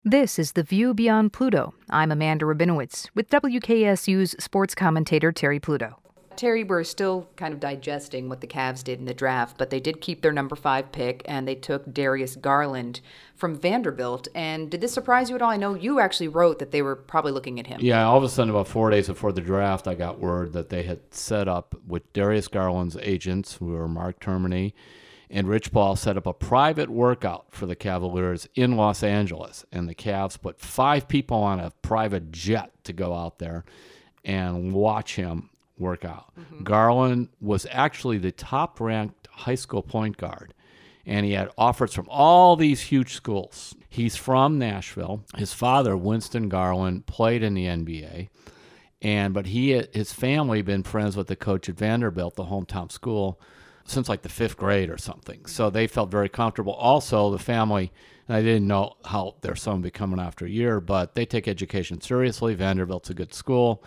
This is The View Beyond Pluto. I'm Amanda Rabinowitz with WKSU's sports commentator Terry Pluto. Terry, we're still kind of digesting what the Cavs did in the draft, but they did keep their number 5 pick, and they took Darius Garland from Vanderbilt. And did this surprise you at all? I know you actually wrote that they were probably looking at him. Yeah, all of a sudden, about 4 days before the draft, I got word that they had set up with Darius Garland's agents, who were Mark Termini, and Rich Paul set up a private workout for the Cavaliers in Los Angeles. And the Cavs put 5 people on a private jet to go out there and watch him work out. Mm-hmm. Garland was actually the top-ranked high school point guard, and he had offers from all these huge schools. He's from Nashville. His father, Winston Garland, played in the NBA, but his family been friends with the coach at Vanderbilt, the hometown school, since like the 5th grade or something. So they felt very comfortable. Also, the family, and I didn't know how their son would be coming after a year, but they take education seriously. Vanderbilt's a good school.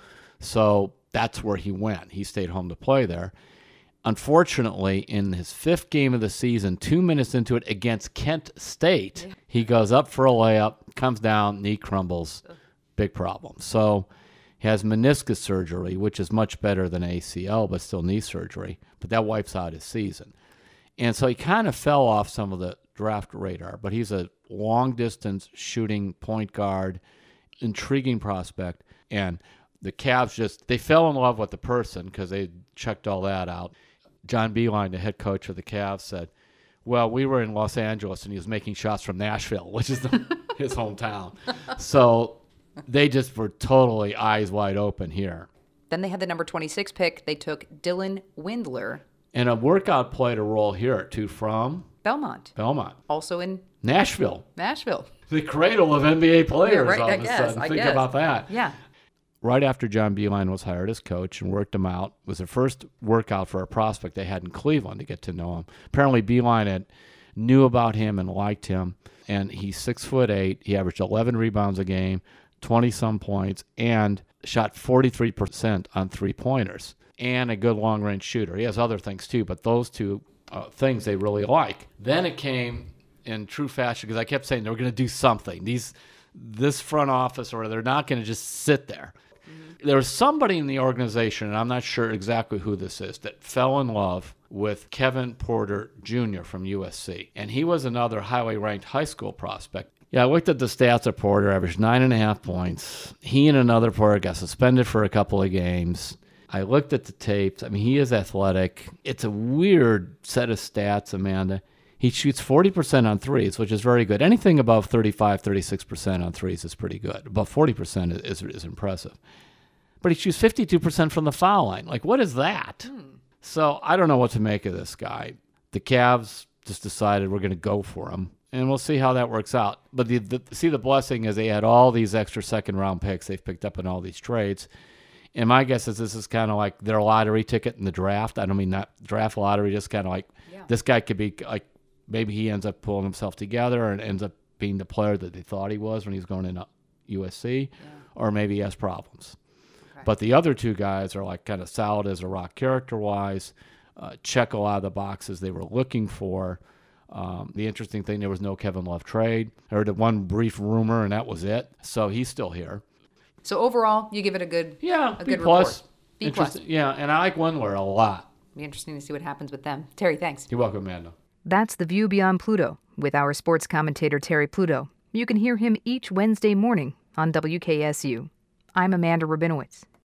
So that's where he went. He stayed home to play there. Unfortunately, in his 5th game of the season, 2 minutes into it against Kent State, he goes up for a layup, comes down, knee crumbles. Big problem. So he has meniscus surgery, which is much better than ACL, but still knee surgery. But that wipes out his season. And so he kind of fell off some of the draft radar, but he's a long-distance shooting point guard, intriguing prospect. And the Cavs they fell in love with the person because they checked all that out. John Beilein, the head coach of the Cavs, said, well, we were in Los Angeles and he was making shots from Nashville, which is his hometown. So they just were totally eyes wide open here. Then they had the number 26 pick. They took Dylan Windler. And a workout played a role here, too, from? Belmont. Also in? Nashville. The cradle of NBA players, right, all of a sudden. Think about that. Yeah. Right after John Beilein was hired as coach and worked him out, it was the first workout for a prospect they had in Cleveland to get to know him. Apparently, Beilein knew about him and liked him, and he's 6'8". He averaged 11 rebounds a game, 20-some points, and shot 43% on three-pointers, and a good long-range shooter. He has other things, too, but those two things they really like. Then it came in true fashion, because I kept saying they were going to do something. This front office, or they're not going to just sit there. There was somebody in the organization, and I'm not sure exactly who this is, that fell in love with Kevin Porter Jr. from USC. And he was another highly ranked high school prospect. Yeah, I looked at the stats of Porter, averaged 9.5 points. He and another Porter got suspended for a couple of games. I looked at the tapes. I mean, he is athletic. It's a weird set of stats, Amanda. He shoots 40% on threes, which is very good. Anything above 35, 36% on threes is pretty good. Above 40% is impressive. But he shoots 52% from the foul line. Like, what is that? So I don't know what to make of this guy. The Cavs just decided we're going to go for him, and we'll see how that works out. But the blessing is they had all these extra second-round picks they've picked up in all these trades. And my guess is this is kind of like their lottery ticket in the draft. I don't mean not draft lottery, just kind of like this guy could be like, maybe he ends up pulling himself together and ends up being the player that they thought he was when he was going into USC, or maybe he has problems. But the other two guys are like kind of solid as a rock character-wise, check a lot of the boxes they were looking for. The interesting thing, there was no Kevin Love trade. I heard one brief rumor, and that was it. So he's still here. So overall, you give it a good B+. report. B+. Yeah, and I like Windler a lot. Be interesting to see what happens with them. Terry, thanks. You're welcome, Amanda. That's The View Beyond Pluto with our sports commentator Terry Pluto. You can hear him each Wednesday morning on WKSU. I'm Amanda Rabinowitz.